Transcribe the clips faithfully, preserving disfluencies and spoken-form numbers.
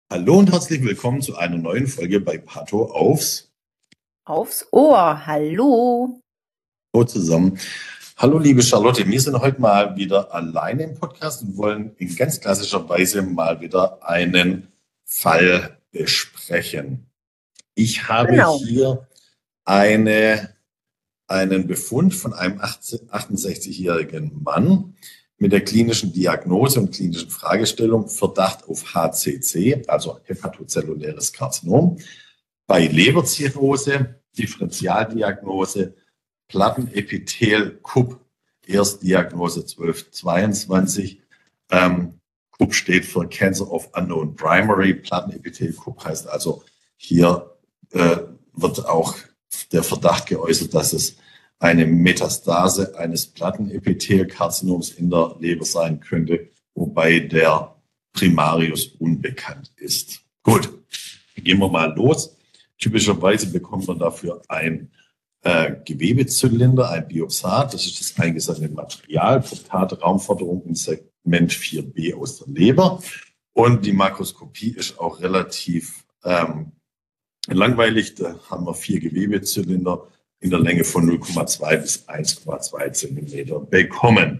Hallo und herzlich willkommen zu einer neuen Folge bei Pato aufs Aufs Ohr. Hallo. Ohr zusammen. Hallo liebe Charlotte, wir sind heute mal wieder alleine im Podcast und wollen in ganz klassischer Weise mal wieder einen Fall besprechen. Ich habe Genau. hier eine, einen Befund von einem achtundsechzigjährigen Mann mit der klinischen Diagnose und klinischen Fragestellung Verdacht auf H C C, also hepatozelluläres Karzinom, bei Leberzirrhose, Differentialdiagnose, Plattenepithel-Kupp, Erstdiagnose zwölf zweiundzwanzig. Ähm, Kupp steht für Cancer of Unknown Primary. Plattenepithel-Kupp heißt also, hier äh, wird auch der Verdacht geäußert, dass es eine Metastase eines Plattenepithelkarzinoms in der Leber sein könnte, wobei der Primarius unbekannt ist. Gut, gehen wir mal los. Typischerweise bekommt man dafür ein äh, Gewebezylinder, ein Biopsat, das ist das eingesandte Material, Portate Raumforderung in Segment vier b aus der Leber. Und die Makroskopie ist auch relativ ähm, langweilig. Da haben wir vier Gewebezylinder in der Länge von null Komma zwei bis eins Komma zwei Zentimeter bekommen.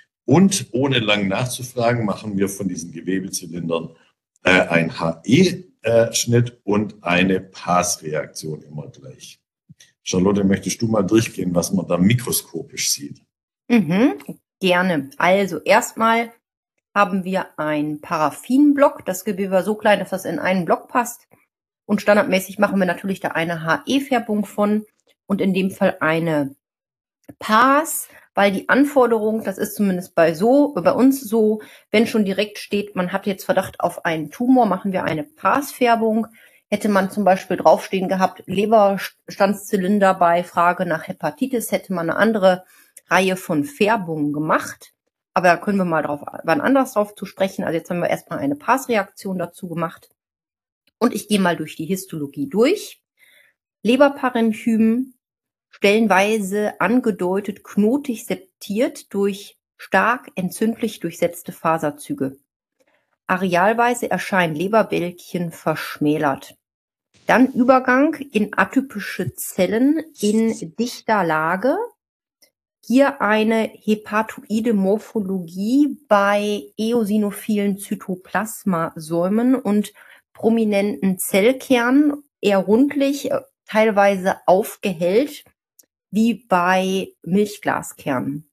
Und ohne lang nachzufragen, machen wir von diesen Gewebezylindern äh, ein H E-Schnitt und eine P A S-Reaktion immer gleich. Charlotte, möchtest du mal durchgehen, was man da mikroskopisch sieht? Mhm, gerne. Also erstmal haben wir einen Paraffinblock. Das Gewebe war so klein, dass das in einen Block passt. Und standardmäßig machen wir natürlich da eine H E-Färbung von und in dem Fall eine P A S, weil die Anforderung, das ist zumindest bei so, bei uns so, wenn schon direkt steht, man hat jetzt Verdacht auf einen Tumor, machen wir eine P A S-Färbung. Hätte man zum Beispiel draufstehen gehabt, Leberstandszylinder bei Frage nach Hepatitis, hätte man eine andere Reihe von Färbungen gemacht. Aber da können wir mal drauf, wann anders drauf zu sprechen. Also jetzt haben wir erstmal eine P A S-Reaktion dazu gemacht. Und ich gehe mal durch die Histologie durch. Leberparenchymen, stellenweise angedeutet knotig septiert durch stark entzündlich durchsetzte Faserzüge. Arealweise erscheinen Leberbälkchen verschmälert. Dann Übergang in atypische Zellen in dichter Lage. Hier eine hepatoide Morphologie bei eosinophilen Zytoplasmasäumen und prominenten Zellkernen, eher rundlich, teilweise aufgehellt, wie bei Milchglaskernen.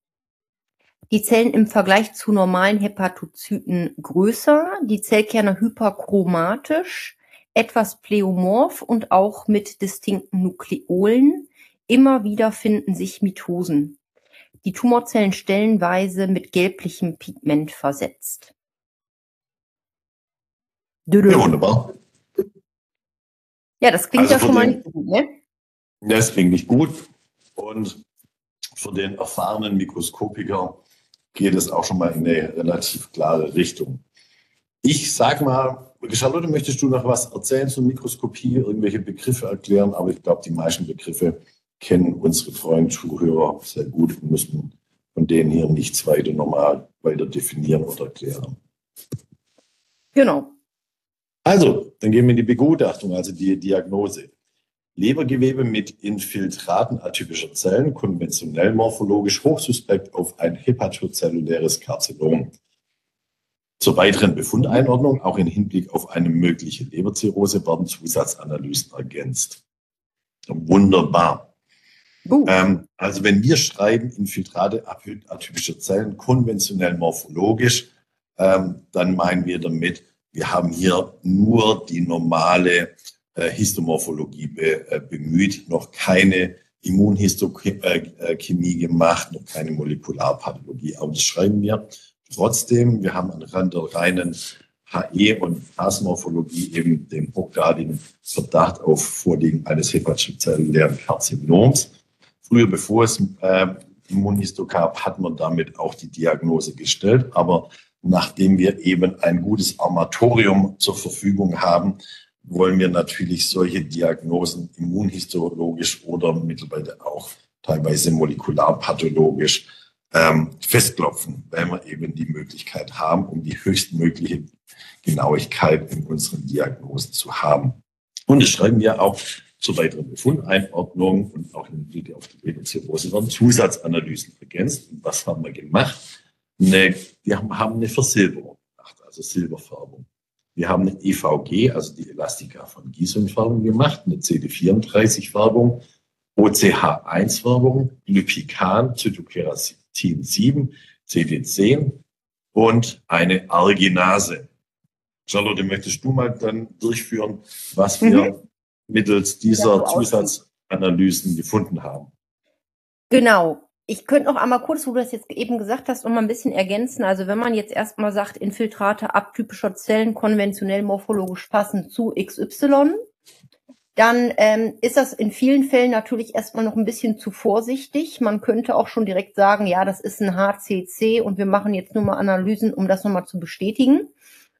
Die Zellen im Vergleich zu normalen Hepatozyten größer, die Zellkerne hyperchromatisch, etwas pleomorph und auch mit distinkten Nukleolen. Immer wieder finden sich Mitosen. Die Tumorzellen stellenweise mit gelblichem Pigment versetzt. Ja, wunderbar. Ja, das klingt Also ja für schon mal den- nicht gut, ne? Das klingt nicht gut. Und für den erfahrenen Mikroskopiker geht es auch schon mal in eine relativ klare Richtung. Ich sag mal, Charlotte, möchtest du noch was erzählen zur Mikroskopie, irgendwelche Begriffe erklären? Aber ich glaube, die meisten Begriffe kennen unsere treuen Zuhörer sehr gut und müssen von denen hier nichts weiter normal weiter definieren oder erklären. Genau. Also, dann gehen wir in die Begutachtung, also die Diagnose. Lebergewebe mit Infiltraten atypischer Zellen, konventionell morphologisch hochsuspekt auf ein hepatozelluläres Karzinom. Zur weiteren Befundeinordnung, auch im Hinblick auf eine mögliche Leberzirrhose, werden Zusatzanalysen ergänzt. Wunderbar. Uh. Ähm, also wenn wir schreiben, Infiltrate atypischer Zellen, konventionell morphologisch, ähm, dann meinen wir damit, wir haben hier nur die normale äh, Histomorphologie be, äh, bemüht, noch keine Immunhistochemie gemacht, noch keine Molekularpathologie. Aber das schreiben wir trotzdem. Wir haben anhand der reinen H E- und P A S-Morphologie eben den hochgradigen Verdacht auf Vorliegen eines hepatozellulären Karzinoms. Früher, bevor es äh, Immunhisto gab, hat man damit auch die Diagnose gestellt. Aber nachdem wir eben ein gutes Armatorium zur Verfügung haben, wollen wir natürlich solche Diagnosen immunhistologisch oder mittlerweile auch teilweise molekularpathologisch ähm, festklopfen, weil wir eben die Möglichkeit haben, um die höchstmögliche Genauigkeit in unseren Diagnosen zu haben. Und das schreiben wir auch zur weiteren Befundeinordnung und auch im Hinblick auf die Leberzirrhose werden Zusatzanalysen ergänzt. Und was haben wir gemacht? Eine, wir haben, haben eine Versilberung gemacht, also Silberfärbung. Wir haben eine E V G, also die Elastika von Gießung-Färbung gemacht, eine C D vierunddreißig-Färbung, O C H eins-Färbung, Glypican, Cytokeratin sieben, C D zehn und eine Arginase. Charlotte, möchtest du mal dann durchführen, was wir mhm. mittels dieser Zusatzanalysen gefunden haben? Genau. Ich könnte noch einmal kurz, wo du das jetzt eben gesagt hast, noch mal ein bisschen ergänzen. Also wenn man jetzt erstmal sagt, Infiltrate atypischer Zellen konventionell morphologisch passend zu X Y, dann ähm, ist das in vielen Fällen natürlich erstmal noch ein bisschen zu vorsichtig. Man könnte auch schon direkt sagen, ja, das ist ein H C C und wir machen jetzt nur mal Analysen, um das nochmal zu bestätigen.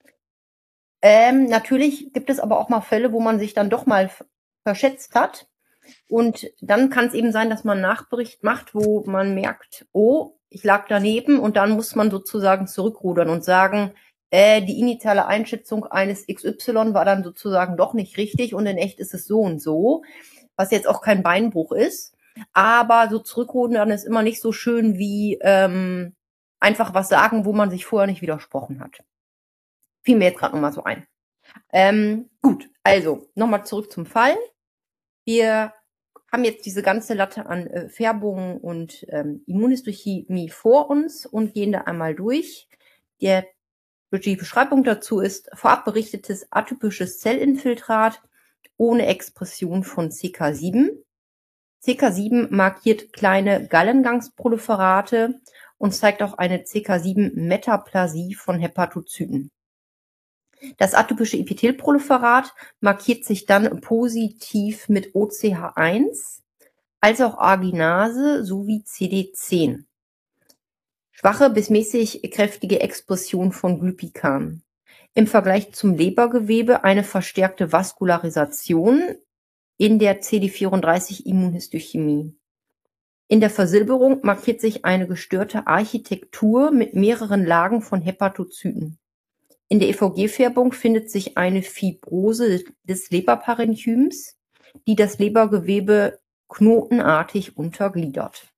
Ähm, natürlich gibt es aber auch mal Fälle, wo man sich dann doch mal verschätzt hat. Und dann kann es eben sein, dass man einen Nachbericht macht, wo man merkt, oh, ich lag daneben, und dann muss man sozusagen zurückrudern und sagen, äh, die initiale Einschätzung eines X Y war dann sozusagen doch nicht richtig und in echt ist es so und so, was jetzt auch kein Beinbruch ist. Aber so zurückrudern ist immer nicht so schön wie ähm, einfach was sagen, wo man sich vorher nicht widersprochen hat. Fiel mir jetzt gerade nochmal so ein. Ähm, gut, also nochmal zurück zum Fall. Wir haben jetzt diese ganze Latte an äh, Färbungen und ähm, Immunhistochemie vor uns und gehen da einmal durch. Der, die Beschreibung dazu ist vorab berichtetes atypisches Zellinfiltrat ohne Expression von C K sieben. C K sieben markiert kleine Gallengangsproliferate und zeigt auch eine C K sieben Metaplasie von Hepatozyten. Das atypische Epithelproliferat markiert sich dann positiv mit O C H eins, als auch Arginase sowie C D zehn. Schwache bis mäßig kräftige Expression von Glypican. Im Vergleich zum Lebergewebe eine verstärkte Vaskularisation in der C D vierunddreißig Immunhistochemie. In der Versilberung markiert sich eine gestörte Architektur mit mehreren Lagen von Hepatozyten. In der E V G-Färbung findet sich eine Fibrose des Leberparenchyms, die das Lebergewebe knotenartig untergliedert.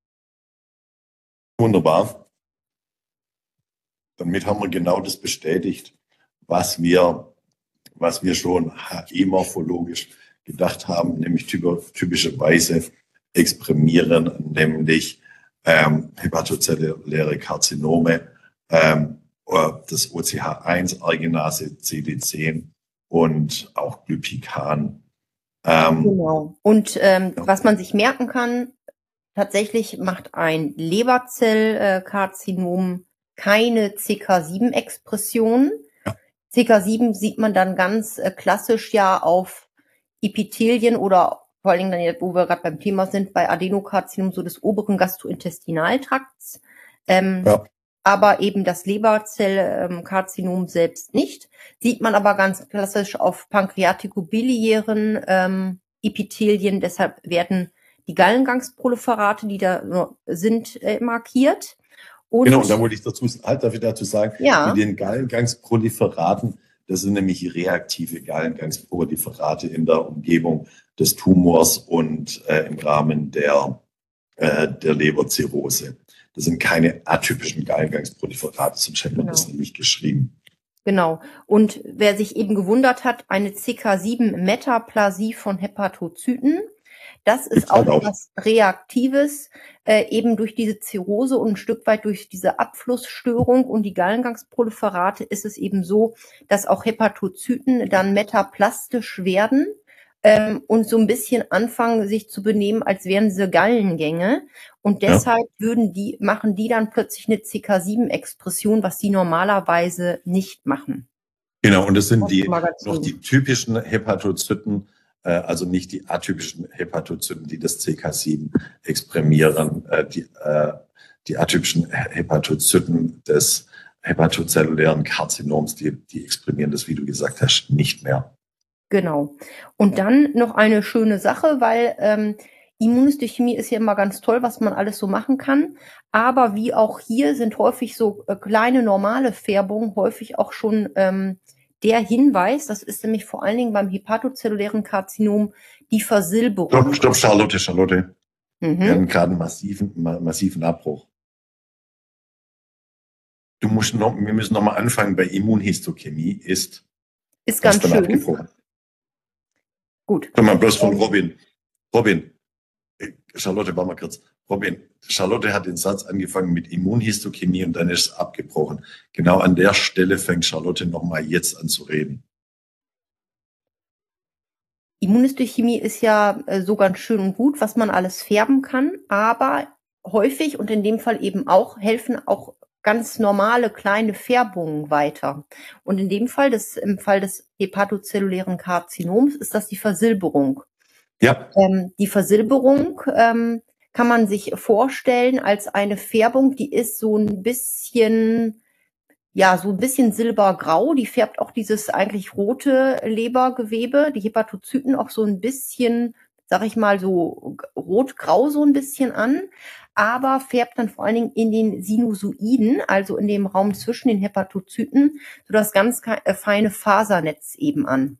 Wunderbar. Damit haben wir genau das bestätigt, was wir, was wir schon H E-morphologisch gedacht haben, nämlich typischerweise exprimieren, nämlich ähm, hepatozelluläre Karzinome, ähm, das O C H eins, Arginase, C D zehn und auch Glypican. Ähm, genau. Und ähm, ja. was man sich merken kann, tatsächlich macht ein Leberzellkarzinom keine C K sieben Expression. Ja. C K sieben sieht man dann ganz äh, klassisch ja auf Epithelien oder vor allen Dingen dann, jetzt, wo wir gerade beim Thema sind, bei Adenokarzinom so des oberen Gastrointestinaltrakts. Ähm, ja. Aber eben das Leberzellkarzinom selbst nicht. Sieht man aber ganz klassisch auf pankreatikobiliären ähm, Epithelien. Deshalb werden die Gallengangsproliferate, die da sind, äh, markiert. Und genau, und da wollte ich dazu, halt darf ich dazu sagen, ja. Mit den Gallengangsproliferaten, das sind nämlich reaktive Gallengangsproliferate in der Umgebung des Tumors und äh, im Rahmen der, äh, der Leberzirrhose. Das sind keine atypischen Gallengangsproliferate, sonst hätte man genau. das nämlich geschrieben. Genau. Und wer sich eben gewundert hat, eine C K sieben Metaplasie von Hepatozyten, das ist auch, auch was Reaktives, äh, eben durch diese Zirrhose und ein Stück weit durch diese Abflussstörung und die Gallengangsproliferate ist es eben so, dass auch Hepatozyten dann metaplastisch werden ähm, und so ein bisschen anfangen, sich zu benehmen, als wären sie Gallengänge. Und deshalb ja. würden die, machen die dann plötzlich eine C K sieben Expression, was die normalerweise nicht machen. Genau, und das sind das die noch die typischen Hepatozyten, äh, also nicht die atypischen Hepatozyten, die das C K sieben exprimieren. Äh, die, äh, die atypischen Hepatozyten des hepatozellulären Karzinoms, die, die exprimieren das, wie du gesagt hast, nicht mehr. Genau. Und dann noch eine schöne Sache, weil ähm, Immunhistochemie ist ja immer ganz toll, was man alles so machen kann. Aber wie auch hier sind häufig so äh, kleine normale Färbungen häufig auch schon ähm, der Hinweis, das ist nämlich vor allen Dingen beim hepatozellulären Karzinom die Versilberung. Stopp, stopp, Charlotte, Charlotte. Mhm. Wir haben gerade einen massiven, ma- massiven Abbruch. Du musst noch, wir müssen nochmal anfangen bei Immunhistochemie. Ist, Ist ganz hast dann schön. abgebrochen. Gut. Komm mal bloß von Robin. Robin, äh, Charlotte, warte mal kurz. Robin, Charlotte hat den Satz angefangen mit Immunhistochemie und dann ist es abgebrochen. Genau an der Stelle fängt Charlotte nochmal jetzt an zu reden. Immunhistochemie ist ja äh, so ganz schön und gut, was man alles färben kann, aber häufig und in dem Fall eben auch helfen auch ganz normale kleine Färbungen weiter. Und in dem Fall, das, im Fall des hepatozellulären Karzinoms, ist das die Versilberung. Ja, Ähm, die Versilberung ähm, kann man sich vorstellen als eine Färbung, die ist so ein bisschen, ja, so ein bisschen silbergrau. Die färbt auch dieses eigentlich rote Lebergewebe, die Hepatozyten auch so ein bisschen, sag ich mal, so rot-grau so ein bisschen an, aber färbt dann vor allen Dingen in den Sinusoiden, also in dem Raum zwischen den Hepatozyten, so das ganz ke- äh, feine Fasernetz eben an.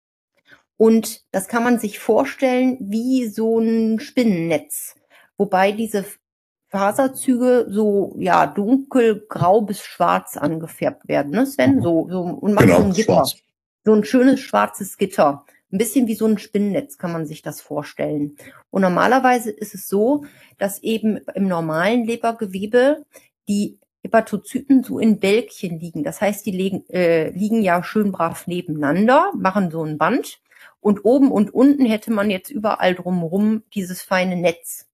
Und das kann man sich vorstellen wie so ein Spinnennetz, wobei diese Faserzüge so, ja, dunkelgrau bis schwarz angefärbt werden, ne, Sven? So, so, und macht so genau, ein Gitter. schwarz. So ein schönes schwarzes Gitter. Ein bisschen wie so ein Spinnennetz kann man sich das vorstellen. Und normalerweise ist es so, dass eben im normalen Lebergewebe die Hepatozyten so in Bälkchen liegen. Das heißt, die liegen, äh, liegen ja schön brav nebeneinander, machen so ein Band. Und oben und unten hätte man jetzt überall drumherum dieses feine Netz.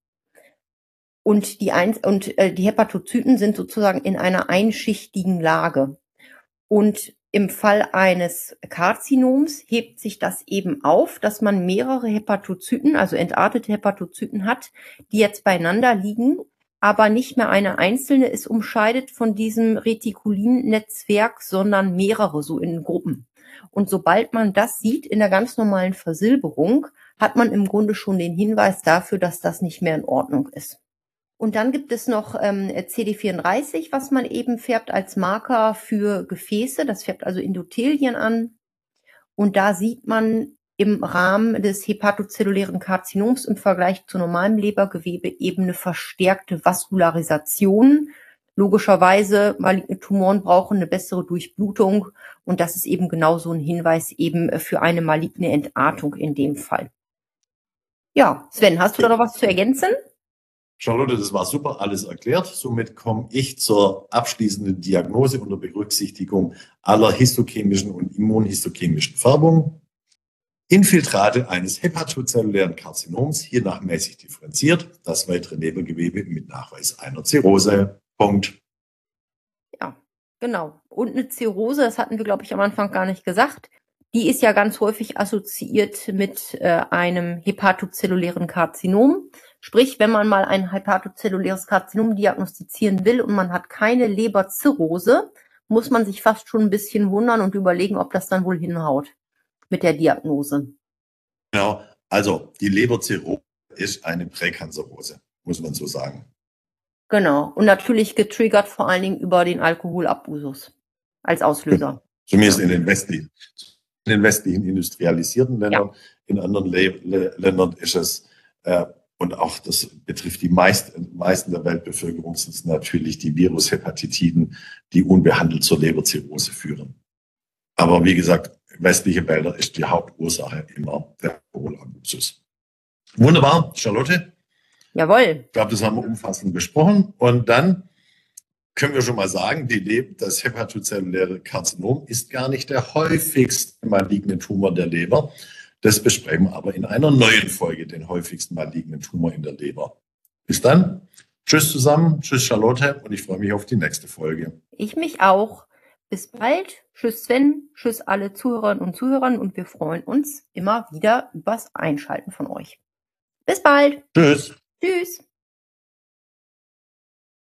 Und die, ein und, äh, die Hepatozyten sind sozusagen in einer einschichtigen Lage. Und im Fall eines Karzinoms hebt sich das eben auf, dass man mehrere Hepatozyten, also entartete Hepatozyten hat, die jetzt beieinander liegen, aber nicht mehr eine einzelne ist umscheidet von diesem Retikulin-Netzwerk, sondern mehrere, so in Gruppen. Und sobald man das sieht in der ganz normalen Versilberung, hat man im Grunde schon den Hinweis dafür, dass das nicht mehr in Ordnung ist. Und dann gibt es noch ähm, C D vierunddreißig, was man eben färbt als Marker für Gefäße. Das färbt also Endothelien an. Und da sieht man im Rahmen des hepatozellulären Karzinoms im Vergleich zu normalem Lebergewebe eben eine verstärkte Vaskularisation. Logischerweise, maligne Tumoren brauchen eine bessere Durchblutung. Und das ist eben genau so ein Hinweis eben für eine maligne Entartung in dem Fall. Ja, Sven, hast du da noch was zu ergänzen? Charlotte, das war super, alles erklärt. Somit komme ich zur abschließenden Diagnose unter Berücksichtigung aller histochemischen und immunhistochemischen Färbungen. Infiltrate eines hepatozellulären Karzinoms, hiernach mäßig differenziert, das weitere Lebergewebe mit Nachweis einer Zirrhose. Punkt. Ja, genau. Und eine Zirrhose, das hatten wir, glaube ich, am Anfang gar nicht gesagt, die ist ja ganz häufig assoziiert mit äh, einem hepatozellulären Karzinom. Sprich, wenn man mal ein hepatozelluläres Karzinom diagnostizieren will und man hat keine Leberzirrhose, muss man sich fast schon ein bisschen wundern und überlegen, ob das dann wohl hinhaut mit der Diagnose. Genau, also die Leberzirrhose ist eine Präkanzerose, muss man so sagen. Genau. Und natürlich getriggert vor allen Dingen über den Alkoholabusus als Auslöser. Genau. Zumindest in den westlichen, in den westlichen industrialisierten Ländern. Ja. In anderen Le Le Ländern ist es, äh, und auch das betrifft die meist, meisten der Weltbevölkerung, sind es natürlich die Virushepatitiden, die unbehandelt zur Leberzirrhose führen. Aber wie gesagt, westliche Wälder ist die Hauptursache immer der Alkoholabusus. Wunderbar, Charlotte. Jawohl. Ich glaube, das haben wir umfassend besprochen. Und dann können wir schon mal sagen, die Le das hepatozelluläre Karzinom ist gar nicht der häufigste maligne Tumor der Leber. Das besprechen wir aber in einer neuen Folge, den häufigsten malignen Tumor in der Leber. Bis dann. Tschüss zusammen. Tschüss, Charlotte. Und ich freue mich auf die nächste Folge. Ich mich auch. Bis bald. Tschüss Sven. Tschüss alle Zuhörerinnen und Zuhörer. Und wir freuen uns immer wieder übers Einschalten von euch. Bis bald. Tschüss. Tschüss.